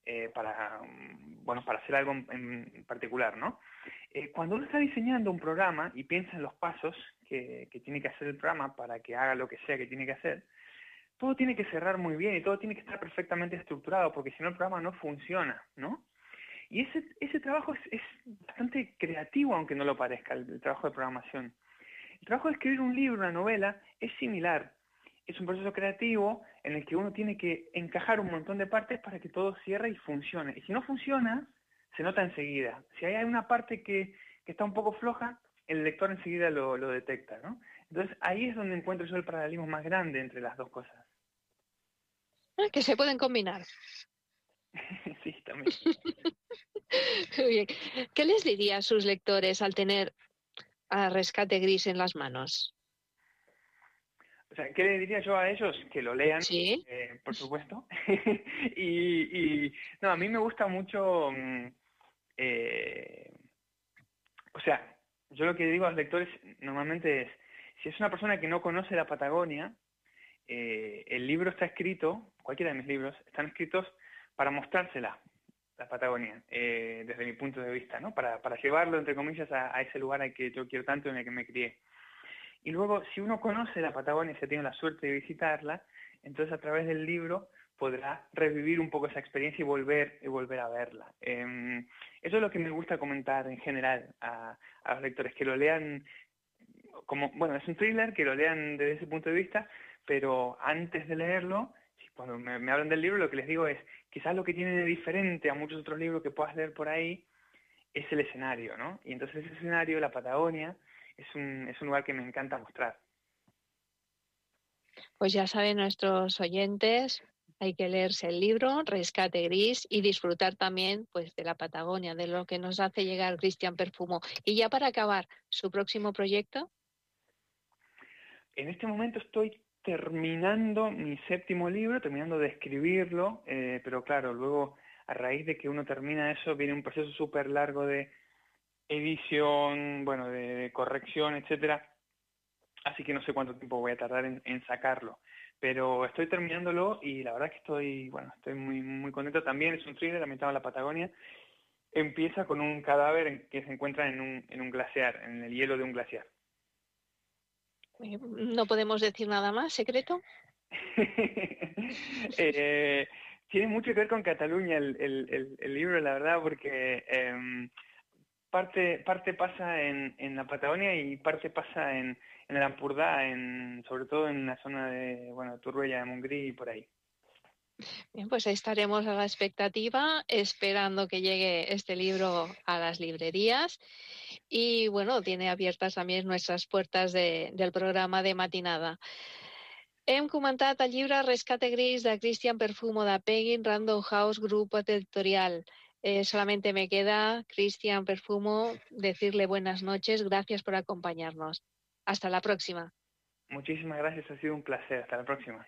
eh, para, bueno, para hacer algo en, en particular, ¿no? Eh, cuando uno está diseñando un programa y piensa en los pasos que, que tiene que hacer el programa para que haga lo que sea que tiene que hacer, todo tiene que cerrar muy bien y todo tiene que estar perfectamente estructurado, porque si no el programa no funciona, ¿no? Y ese, ese trabajo es, es bastante creativo, aunque no lo parezca, el, el trabajo de programación. El trabajo de escribir un libro, una novela, es similar. Es un proceso creativo en el que uno tiene que encajar un montón de partes para que todo cierre y funcione. Y si no funciona, se nota enseguida. Si hay una parte que, que está un poco floja, el lector enseguida lo, lo detecta, ¿no? Entonces ahí es donde encuentro yo el paralelismo más grande entre las dos cosas. Que se pueden combinar. Sí, también. Muy bien. ¿Qué les diría a sus lectores al tener a Rescate Gris en las manos? O sea, ¿qué le diría yo a ellos? Que lo lean, ¿Sí? eh, por supuesto. y, y, no, a mí me gusta mucho, eh, o sea, yo lo que digo a los lectores normalmente es, si es una persona que no conoce la Patagonia, eh, el libro está escrito, cualquiera de mis libros, están escritos para mostrársela, la Patagonia, eh, desde mi punto de vista, ¿no? Para, para llevarlo, entre comillas, a, a ese lugar al que yo quiero tanto, en el que me crié. Y luego, si uno conoce la Patagonia y se tiene la suerte de visitarla, entonces a través del libro podrá revivir un poco esa experiencia y volver, y volver a verla. Eh, eso es lo que me gusta comentar en general a, a los lectores, que lo lean como, bueno, es un thriller, que lo lean desde ese punto de vista, pero antes de leerlo, cuando me, me hablan del libro, lo que les digo es, quizás lo que tiene de diferente a muchos otros libros que puedas leer por ahí es el escenario, ¿no? Y entonces ese escenario, la Patagonia, es un, es un lugar que me encanta mostrar. Pues ya saben nuestros oyentes, hay que leerse el libro, Rescate Gris, y disfrutar también pues de la Patagonia, de lo que nos hace llegar Cristian Perfumo. Y ya para acabar, ¿su próximo proyecto? En este momento estoy terminando mi séptimo libro, terminando de escribirlo, eh, pero claro, luego a raíz de que uno termina eso viene un proceso súper largo de edición, bueno, de, de corrección, etcétera. Así que no sé cuánto tiempo voy a tardar en, en sacarlo. Pero estoy terminándolo y la verdad que estoy, bueno, estoy muy, muy contento. También es un thriller ambientado en la Patagonia. Empieza con un cadáver en, que se encuentra en un, en un glaciar, en el hielo de un glaciar. ¿No podemos decir nada más, secreto? eh, tiene mucho que ver con Cataluña el, el, el, el libro, la verdad, porque eh, parte, parte pasa en, en la Patagonia y parte pasa en, en el Ampurdá, en, sobre todo en la zona de, bueno, Turuella, de Montgrí y por ahí. Bien, pues ahí estaremos a la expectativa, esperando que llegue este libro a las librerías. Y bueno, tiene abiertas también nuestras puertas de, del programa de matinada. Hem comentat el llibre Rescate Gris de Cristian Perfumo de Penguin Random House Grupo Editorial. Eh, solamente me queda, Cristian Perfumo, decirle buenas noches. Gracias por acompañarnos. Hasta la próxima. Muchísimas gracias, ha sido un placer. Hasta la próxima.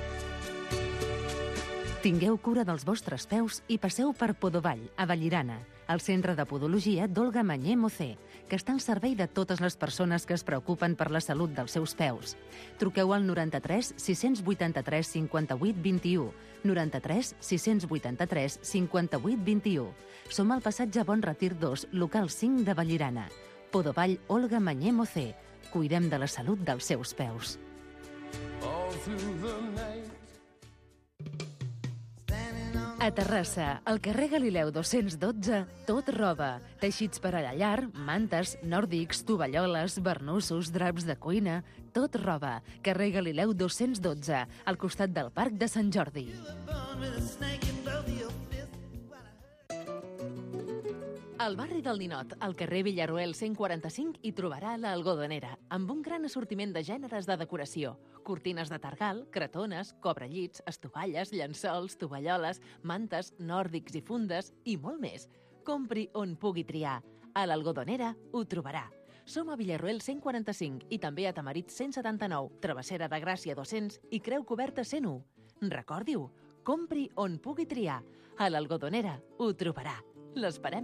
Tingueu cura dels vostres peus i passeu per Podovall, a Vallirana, el centre de podologia d'Olga Mañé Mocé, que està al servei de totes les persones que es preocupen per la salut dels seus peus. Truqueu al noranta-tres sis vuitanta-tres cinquanta-vuit vint-i-u, noranta-tres sis vuitanta-tres cinquanta-vuit vint-i-u. Som al passatge Bon Retir dos, local cinc de Vallirana. Podovall, Olga Mañé Mocé. Cuidem de la salut dels seus peus. A Terrassa, al carrer Galileu dos-cents dotze, tot roba. Teixits per a la llar, mantes, nòrdics, tovalloles, barnussos, draps de cuina... Tot roba. Carrer Galileu dos-cents dotze, al costat del Parc de Sant Jordi. Al barri del Ninot, al carrer Villaruel cent quaranta-cinc, hi trobarà l'Algodonera, amb un gran assortiment de gèneres de decoració. Cortines de targal, cretones, cobrellits, estovalles, llençols, tovalloles, mantes, nòrdics i fundes i molt més. Compri on pugui triar. A l'Algodonera ho trobarà. Som a Villaruel cent quaranta-cinc i també a Tamarit cent setanta-nou, Travessera de Gràcia dos-cents i Creu Coberta cent u. Recordi-ho, compri on pugui triar. A l'Algodonera ho trobarà. L'esperem.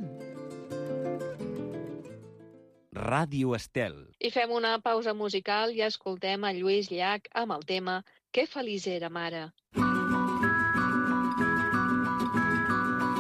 Ràdio Estel. I fem una pausa musical i escoltem a Lluís Llach amb el tema Que feliç era mare.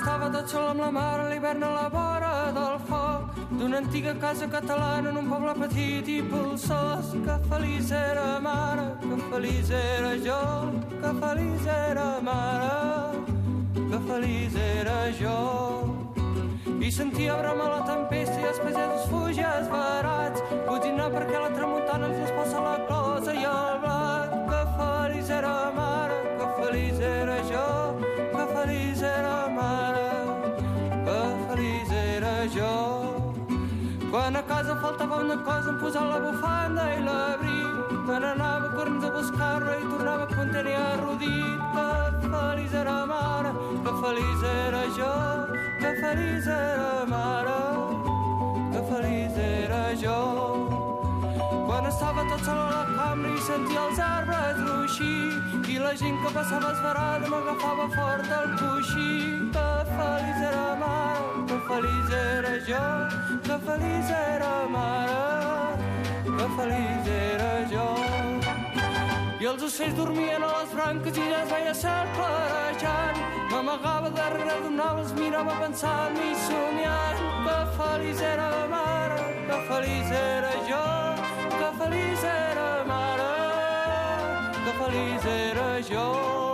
estava tot sol amb la mare a l'hivern a la vora del foc d'una antiga casa catalana en un poble petit i polsós. Que feliç era mare, que feliç era jo, que feliç era mare, que feliç era jo. I sentia bramar la tempesta i els pagesos fugir esbarats, botinar perquè la tramuntana els esposa la closa i el blat. Que feliç era mare, que feliç era jo, que feliç era mare, que feliç era jo. Quan a casa faltava una cosa em posava la bufanda i l'abric, quan anava corrents a buscar-la i tornava content i arrodit. Que feliç era mare, que feliç era jo, que feliç era mare, que feliç era jo. Quan estava tot sol a la cambra i sentia els arbres ruixir i la gent que passava esverada m'agafava fort el coixí. Que feliç era mare, que feliç era jo, que feliç era mare, que feliç era jo. I els ocells dormien a les branques i ja es veia cel clarejant. M'amagava darrere d'un arbre, els mirava pensant i somiant. Que feliç era mare, que feliç era jo, que feliç era mare, que feliç era jo.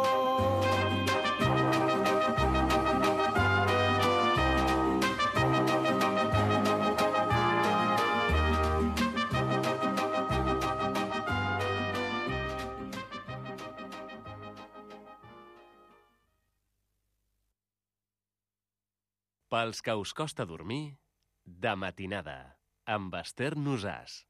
Pels que us costa dormir, de matinada, amb Esther Nosàs.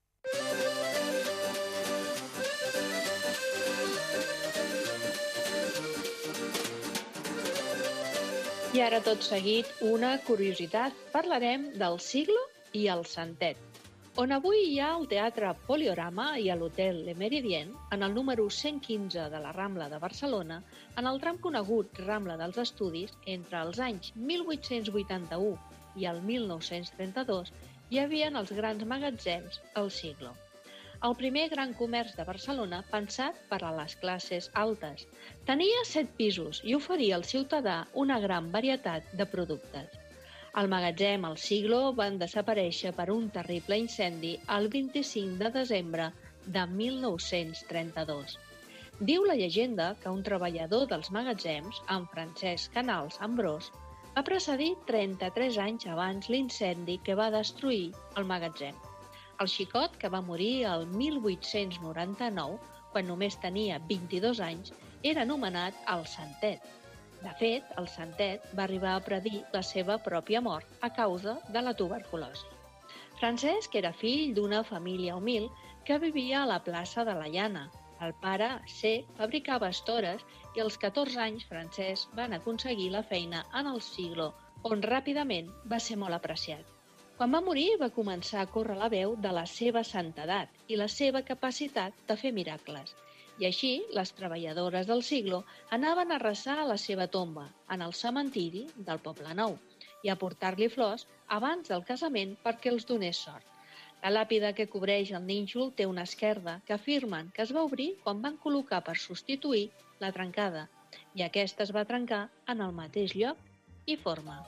I ara tot seguit, una curiositat. Parlarem del Siglo i el Santet, on avui hi ha el Teatre Poliorama i a l'Hotel Le Méridien, en el número cent quinze de la Rambla de Barcelona, en el tram conegut Rambla dels Estudis, entre els anys mil vuit-cents vuitanta-u i el mil nou-cents trenta-dos, hi havia els grans magatzems El Siglo. El primer gran comerç de Barcelona pensat per a les classes altes. Tenia set pisos i oferia al ciutadà una gran varietat de productes. El magatzem El Siglo van desaparèixer per un terrible incendi el vint-i-cinc de desembre de mil nou-cents trenta-dos. Diu la llegenda que un treballador dels magatzems, en Francesc Canals Ambrós, va precedir trenta-tres anys abans l'incendi que va destruir el magatzem. El xicot, que va morir el mil vuit-cents noranta-nou, quan només tenia vint-i-dos anys, era anomenat el Santet. De fet, el Santet va arribar a predir la seva pròpia mort a causa de la tuberculosi. Francesc era fill d'una família humil que vivia a la plaça de la Llana. El pare, C, fabricava estores i als catorze anys Francesc van aconseguir la feina en El Siglo, on ràpidament va ser molt apreciat. Quan va morir va començar a córrer la veu de la seva santedat i la seva capacitat de fer miracles. I així, les treballadores del Siglo anaven a resar a la seva tomba, en el cementiri del Poble Nou, i a portar-li flors abans del casament perquè els donés sort. La làpida que cobreix el nínxol té una esquerda que afirmen que es va obrir quan van col·locar per substituir la trencada, i aquesta es va trencar en el mateix lloc i forma.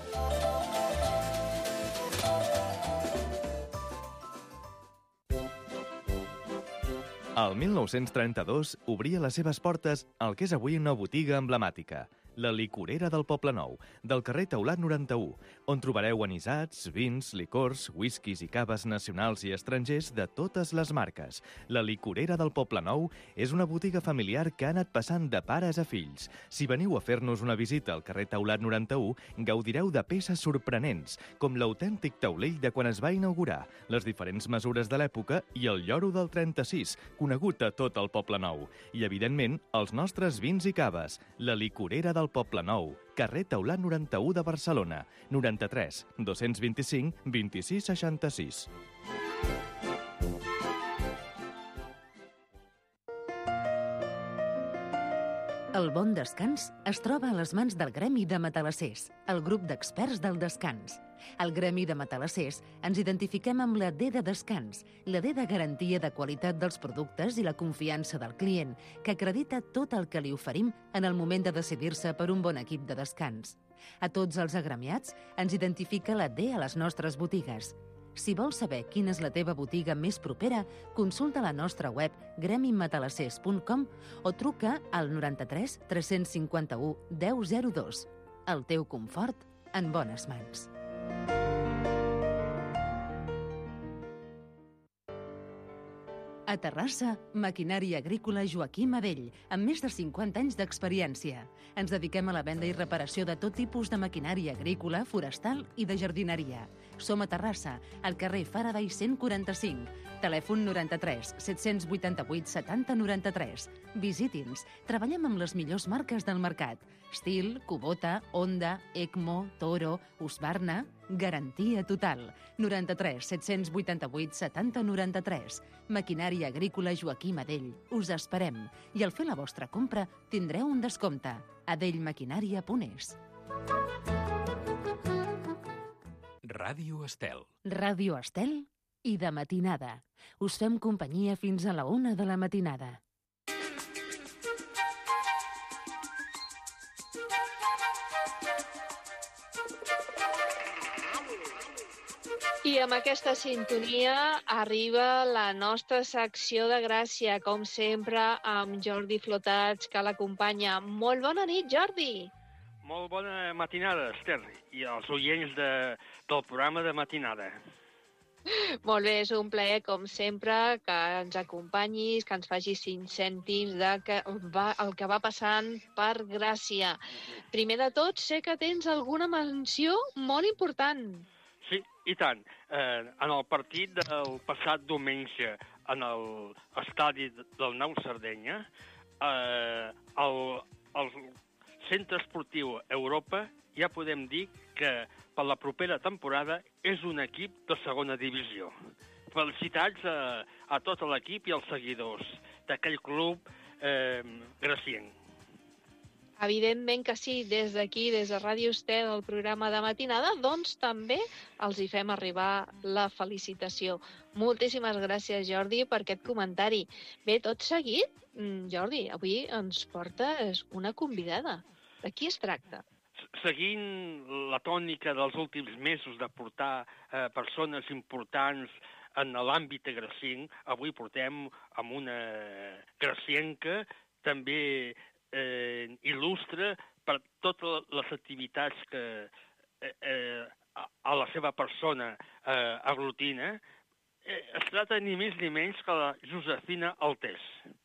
El mil nou-cents trenta-dos obria les seves portes al que és avui una botiga emblemàtica, la licorera del Poble Nou, del carrer Taulat noranta-u, on trobareu anisats, vins, licors, whiskies i caves nacionals i estrangers de totes les marques. La licorera del Poble Nou és una botiga familiar que ha anat passant de pares a fills. Si veniu a fer-nos una visita al carrer Taulat noranta-u, gaudireu de peces sorprenents, com l'autèntic taulell de quan es va inaugurar, les diferents mesures de l'època i el lloro del trenta-sis, conegut a tot el Poble Nou. I, evidentment, els nostres vins i caves, la licorera del Poble Nou, carrer Taulat noranta-u de Barcelona, noranta-tres, dos-cents vint-i-cinc, vint-i-sis seixanta-sis. El bon descans es troba a les mans del Gremi de Matalassers, el grup d'experts del descans. Al Gremi de Matalassers ens identifiquem amb la D de descans, la D de garantia de qualitat dels productes i la confiança del client, que acredita tot el que li oferim en el moment de decidir-se per un bon equip de descans. A tots els agremiats ens identifica la D a les nostres botigues. Si vols saber quina és la teva botiga més propera, consulta la nostra web gremi matalassers punt com o truca al noranta-tres tres cinquanta-u deu zero dos. El teu confort en bones mans. A Terrassa, maquinària agrícola Joaquim Adell, amb més de cinquanta anys d'experiència. Ens dediquem a la venda i reparació de tot tipus de maquinària agrícola, forestal i de jardineria. Som a Terrassa, al carrer Faraday cent quaranta-cinc. Telèfon noranta-tres set vuitanta-vuit setanta noranta-tres. Visiti'ns. Treballem amb les millors marques del mercat. Stihl, Kubota, Honda, Ecmo, Toro, Husqvarna... Garantia total. noranta-tres set vuitanta-vuit setanta noranta-tres. Maquinària agrícola Joaquim Adell. Us esperem. I al fer la vostra compra tindreu un descompte. adellmaquinària punt es. Ràdio Estel. Ràdio Estel i de matinada. Us fem companyia fins a la una de la matinada. I amb aquesta sintonia arriba la nostra secció de Gràcia, com sempre, amb Jordi Flotats, que l'acompanya. Molt bona nit, Jordi! Molt bona matinada, Esther, i els oients de, del programa de matinada. Molt bé, és un plaer, com sempre, que ens acompanyis, que ens facis cinc cèntims de que va, el que va passant per Gràcia. Primer de tot, sé que tens alguna menció molt important. Sí, i tant. Eh, en el partit del passat diumenge en l'estadi del Nou Sardenya, eh, el, el Centre Esportiu Europa ja podem dir que per la propera temporada és un equip de segona divisió. Felicitats a, a tot l'equip i als seguidors d'aquell club eh, gracienc. Evidentment que sí, des d'aquí, des de Ràdio Estel, el programa de matinada, doncs també els hi fem arribar la felicitació. Moltíssimes gràcies, Jordi, per aquest comentari. Bé, tot seguit, Jordi, avui ens portes una convidada. De qui es tracta? Seguint la tònica dels últims mesos de portar eh, persones importants en l'àmbit gracienc, avui portem amb una gracienca també eh, il·lustre per totes les activitats que eh, eh, a la seva persona eh, aglutina. Eh, es tracta ni més ni menys que la Josefina Altés.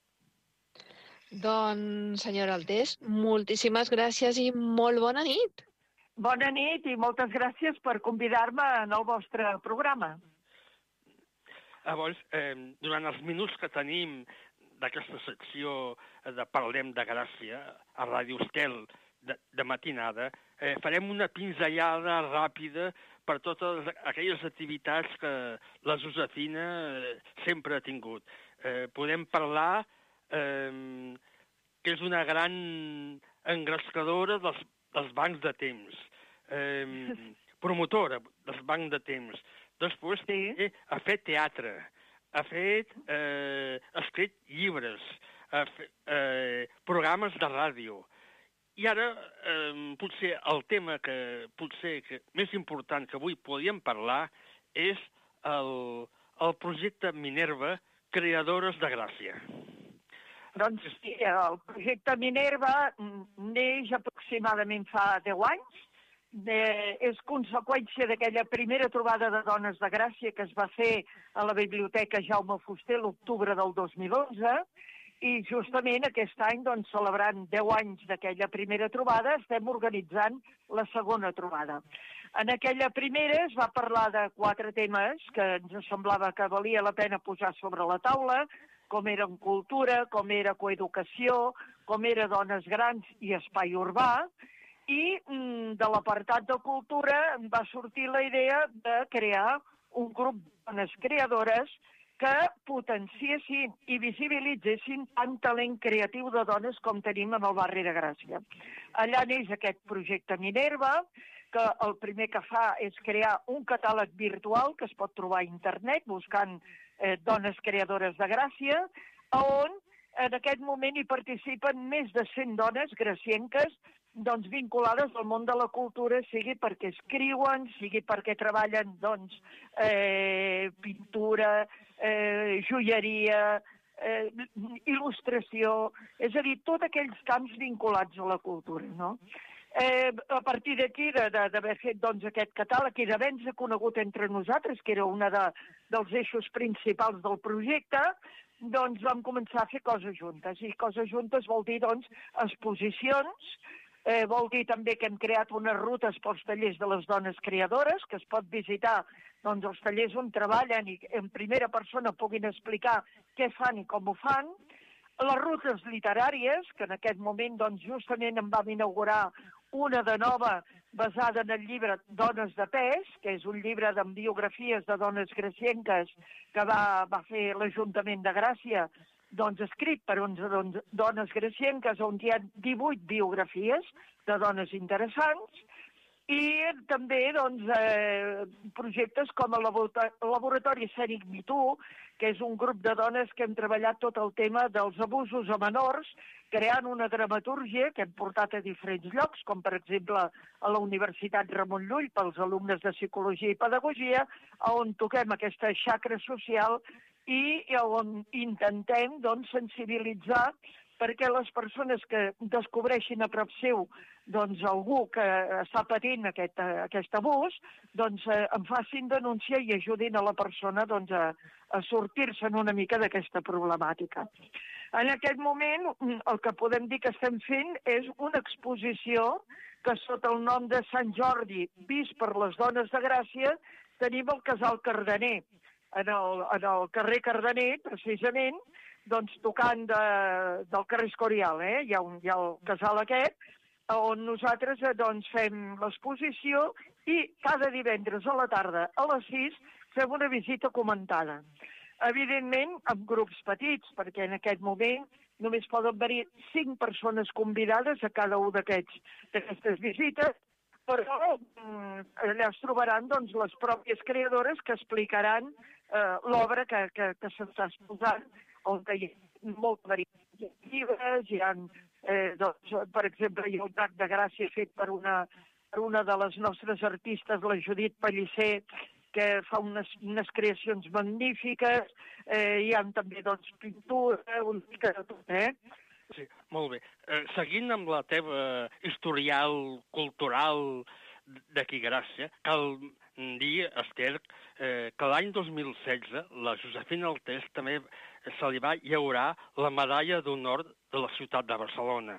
Doncs, senyora Altés, moltíssimes gràcies i molt bona nit. Bona nit i moltes gràcies per convidar-me en el vostre programa. Llavors, eh, durant els minuts que tenim d'aquesta secció de Parlem de Gràcia a Ràdio Estel de, de matinada, eh, farem una pinzellada ràpida per totes aquelles activitats que la Josefina eh, sempre ha tingut. Eh, podem parlar eh, que és una gran engrescadora dels, dels bancs de temps, eh, promotora dels bancs de temps. Després sí. eh, ha fet teatre, ha fet, eh, ha escrit llibres, ha fet eh, programes de ràdio. I ara, eh, potser el tema que potser que més important que avui podíem parlar és el, el projecte Minerva, Creadores de Gràcia. Doncs sí, el projecte Minerva neix aproximadament fa deu anys. De, és conseqüència d'aquella primera trobada de dones de Gràcia que es va fer a la Biblioteca Jaume Fuster l'octubre del dos mil onze i justament aquest any, doncs, celebrant deu anys d'aquella primera trobada, estem organitzant la segona trobada. En aquella primera es va parlar de quatre temes que ens semblava que valia la pena posar sobre la taula, com eren cultura, com era coeducació, com era dones grans i espai urbà, i mm, de l'apartat de cultura va sortir la idea de crear un grup de dones creadores que potenciessin i visibilitzessin tant talent creatiu de dones com tenim en el barri de Gràcia. Allà neix aquest projecte Minerva, que el primer que fa és crear un catàleg virtual que es pot trobar a internet buscant eh, dones creadores de Gràcia, on en aquest moment hi participen més de cent dones gracienques doncs, vinculades al món de la cultura, sigui perquè escriuen, sigui perquè treballen doncs, eh, pintura, eh, joieria, eh, il·lustració, és a dir, tots aquells camps vinculats a la cultura, no? Eh, a partir d'aquí, d'haver fet doncs, aquest catàleg i d'haver-nos conegut entre nosaltres, que era un de, dels eixos principals del projecte, doncs vam començar a fer coses juntes. I coses juntes vol dir doncs, exposicions, eh, vol dir també que hem creat unes rutes pels tallers de les dones creadores, que es pot visitar doncs, els tallers on treballen i en primera persona puguin explicar què fan i com ho fan. Les rutes literàries, que en aquest moment doncs, justament en vam inaugurar una de nova basada en el llibre Dones de pes, que és un llibre amb biografies de dones gracienques que va, va fer l'Ajuntament de Gràcia, doncs escrit per onze dones gracienques, on hi ha divuit biografies de dones interessants, i també doncs, eh, projectes com el Laboratori Escènic Me Too, que és un grup de dones que hem treballat tot el tema dels abusos a menors, creant una dramatúrgia que hem portat a diferents llocs, com per exemple a la Universitat Ramon Llull pels alumnes de Psicologia i Pedagogia, on toquem aquesta xacra social i on intentem doncs, sensibilitzar perquè les persones que descobreixin a prop seu doncs, algú que està patint aquest, aquest abús, doncs, eh, en facin denúncia i ajudin a la persona doncs, a, a sortir-se'n una mica d'aquesta problemàtica. En aquest moment, el que podem dir que estem fent és una exposició que sota el nom de Sant Jordi, vist per les dones de Gràcia, tenim el Casal Cardener. En el, en el carrer Cardener, precisament, doncs, tocant de, del carrer Escorial, eh? Hi ha, un, hi ha el casal aquest, on nosaltres eh, doncs, fem l'exposició i cada divendres a la tarda a les sis fem una visita comentada. Evidentment, amb grups petits, perquè en aquest moment només poden venir cinc persones convidades a cada un d'aquestes visites, però mm, allà es trobaran doncs, les pròpies creadores que explicaran eh, l'obra que, que, que s'està exposant, on hi ha molta varietat de llibres, hi ha, eh, doncs, per exemple, hi ha un drac de Gràcia fet per una, per una de les nostres artistes, la Judit Pellicer, que fa unes, unes creacions magnífiques, eh, hi ha també doncs, pintura, una mica de tot, eh? Sí, molt bé. Eh, seguint amb la teva historial cultural d'aquí Gràcia, cal dir, Esther, eh, que l'any dos mil setze la Josefina Altés també se li va llaurar la medalla d'honor de la ciutat de Barcelona.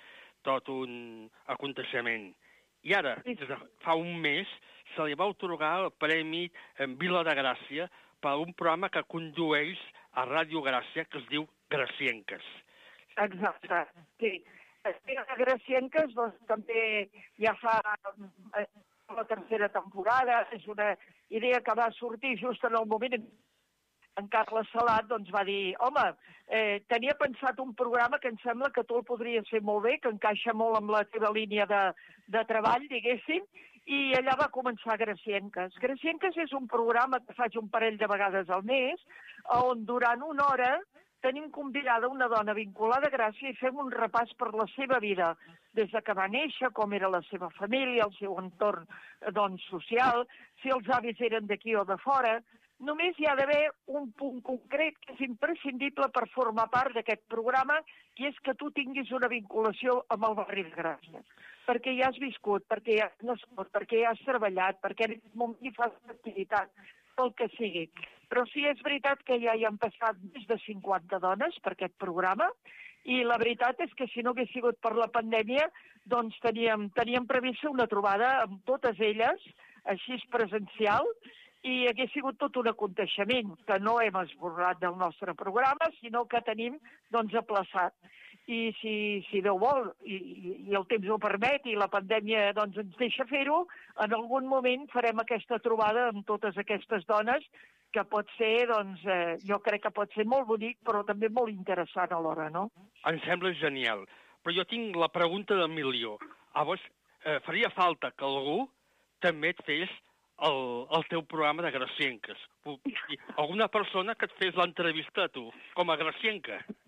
Tot un aconteixement. I ara, des de fa un mes, se li va atorgar el Premi en Vila de Gràcia per un programa que condueix a Ràdio Gràcia, que es diu Gracienques. Exacte, sí. Vila de Gracienques doncs, també ja fa eh, la tercera temporada, és una idea que va sortir just en el moment en en Carles Salat doncs, va dir, home, eh, tenia pensat un programa que em sembla que tu el podries fer molt bé, que encaixa molt amb la teva línia de, de treball, diguéssim, i allà va començar Gracienques. Gracienques és un programa que faig un parell de vegades al mes, on durant una hora tenim convidada una dona vinculada a Gràcia i fem un repàs per la seva vida, des de que va néixer, com era la seva família, el seu entorn doncs, social, si els avis eren d'aquí o de fora. Només hi ha d'haver un punt concret que és imprescindible per formar part d'aquest programa, i és que tu tinguis una vinculació amb el barri de Gràcia. Perquè hi has viscut, perquè hi has nascut, perquè hi has treballat, perquè en aquest moment hi fas activitat, el que sigui. Però sí és veritat que ja hi han passat més de cinquanta dones per aquest programa, i la veritat és que si no hagués sigut per la pandèmia, doncs teníem, teníem previst una trobada amb totes elles, així presencial, i hagués sigut tot un aconteixement que no hem esborrat del nostre programa, sinó que tenim doncs, aplaçat. I si, si Déu vol, i, i el temps ho permet, i la pandèmia doncs, ens deixa fer-ho, en algun moment farem aquesta trobada amb totes aquestes dones, que pot ser, doncs, eh, jo crec que pot ser molt bonic, però també molt interessant alhora, no? Em sembla genial, però jo tinc la pregunta del milió. Llavors, eh, faria falta que algú també et fes El, el teu programa de Gracienques. Alguna persona que et fes l'entrevista a tu, com a gracienca.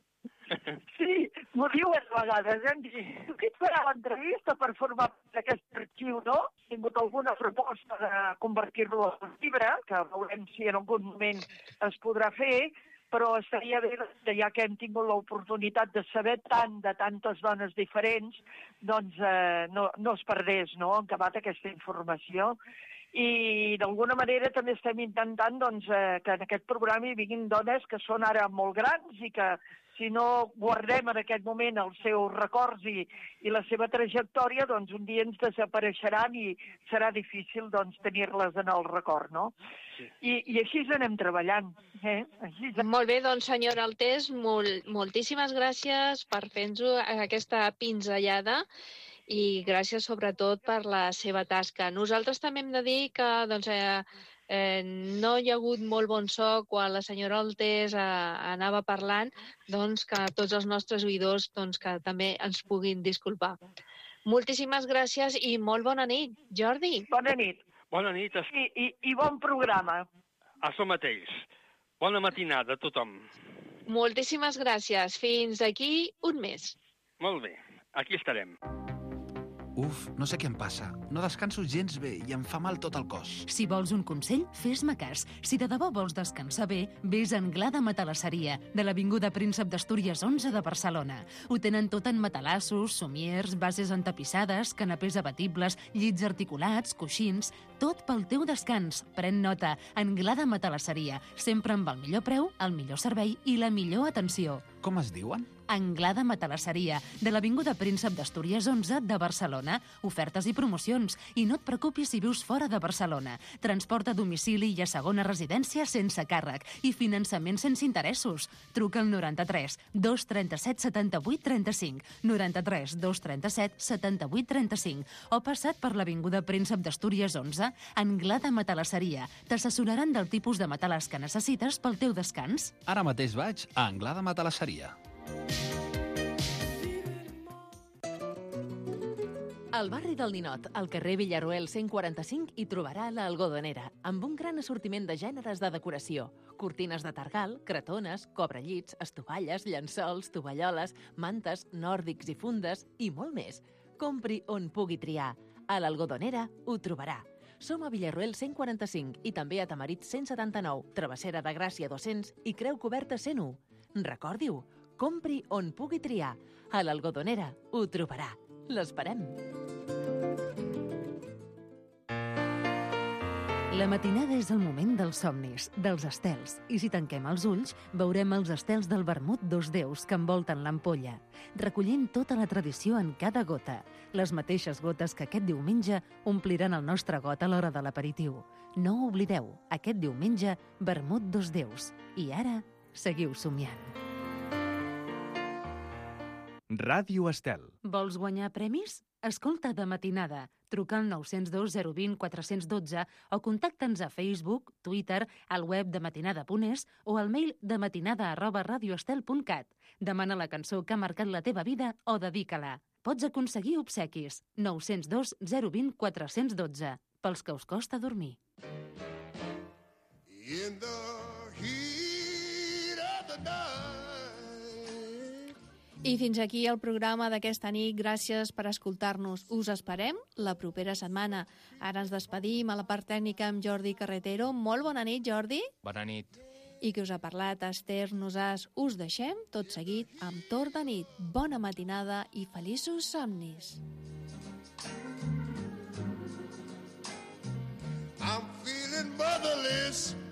Sí, m'ho diuen a vegades, eh? Em diuen, qui et farà l'entrevista per formar part d'aquest arxiu, no? He tingut alguna proposta de convertir-lo en un llibre, que veurem si en algun moment es podrà fer, però estaria bé, ja que hem tingut l'oportunitat de saber tant de tantes dones diferents, doncs eh, no, no es perdés, no?, en acabat aquesta informació. I d'alguna manera també estem intentant doncs, eh, que en aquest programa hi vinguin dones que són ara molt grans i que si no guardem en aquest moment els seus records i, i la seva trajectòria, doncs un dia ens desapareixeran i serà difícil doncs, tenir-les en el record, no? Sí. I, I així anem treballant. Eh? Així... Molt bé, doncs senyora Altés, molt, moltíssimes gràcies per fer-nos aquesta pinzellada i gràcies sobretot per la seva tasca. Nosaltres també hem de dir que doncs, eh, eh, no hi ha hagut molt bon so quan la senyora Altés eh, anava parlant, doncs que tots els nostres oïdors doncs, que també ens puguin disculpar. Moltíssimes gràcies i molt bona nit, Jordi. Bona nit. Bona nit. I, i, i bon programa. Això mateix. Bona matinada a tothom. Moltíssimes gràcies. Fins d'aquí un mes. Molt bé. Aquí estarem. Uf, no sé què em passa. No descanso gens bé i em fa mal tot el cos. Si vols un consell, fes-me cas. Si de debò vols descansar bé, vés a Anglada Matalasseria, de l'Avinguda Príncep d'Astúries onze de Barcelona. Ho tenen tot en matalassos, somiers, bases entapissades, canapés abatibles, llits articulats, coixins... Tot pel teu descans. Pren nota. Anglada Matalasseria. Sempre amb el millor preu, el millor servei i la millor atenció. Com es diuen? Anglada Matalasseria, de l'Avinguda Príncep d'Astúries onze de Barcelona. Ofertes i promocions. I no et preocupis si vius fora de Barcelona. Transport a domicili i a segona residència sense càrrec. I finançament sense interessos. Truca al noranta-tres dos trenta-set setanta-vuit trenta-cinc, noranta-tres dos trenta-set setanta-vuit trenta-cinc o passat per l'Avinguda Príncep d'Astúries onze, Anglada Matalasseria. T'assessoraran del tipus de matalàs que necessites pel teu descans. Ara mateix vaig a Anglada Matalasseria. Al barri del Ninot, al carrer Villaruel cent quaranta-cinc, hi trobarà l'Algodonera, amb un gran assortiment de gèneres de decoració. Cortines de targal, cretones, cobrellits, estovalles, llençols, tovalloles, mantes, nòrdics i fundes i molt més. Compri on pugui triar. A l'Algodonera ho trobarà. Som a Villaruel cent quaranta-cinc i també a Tamarit cent setanta-nou, Travessera de Gràcia dos-cents i Creu Coberta cent u. Recordi-ho, compri on pugui triar. A l'Algodonera ho trobarà. L'esperem. La matinada és el moment dels somnis, dels estels. I si tanquem els ulls, veurem els estels del vermut dos déus que envolten l'ampolla, recollint tota la tradició en cada gota. Les mateixes gotes que aquest diumenge ompliran el nostre got a l'hora de l'aperitiu. No ho oblideu, aquest diumenge, vermut dos déus. I ara, seguiu somiant. Ràdio Estel. Vols guanyar premis? Escolta de matinada. Truca al nou zero dos zero dos zero quatre un dos o contacta'ns a Facebook, Twitter, al web de matinada punt es o al mail de matinada arroba radioestel punt cat. Demana la cançó que ha marcat la teva vida o dedica-la. Pots aconseguir obsequis. nou zero dos zero dos zero quatre un dos pels que us costa dormir. In the heat of the night. I fins aquí el programa d'aquesta nit. Gràcies per escoltar-nos. Us esperem la propera setmana. Ara ens despedim a la part tècnica amb Jordi Carretero. Molt bona nit, Jordi. Bona nit. I que us ha parlat Esther Nosàs. Us deixem tot seguit amb Torn de nit. Bona matinada i feliços somnis. I'm feeling motherless.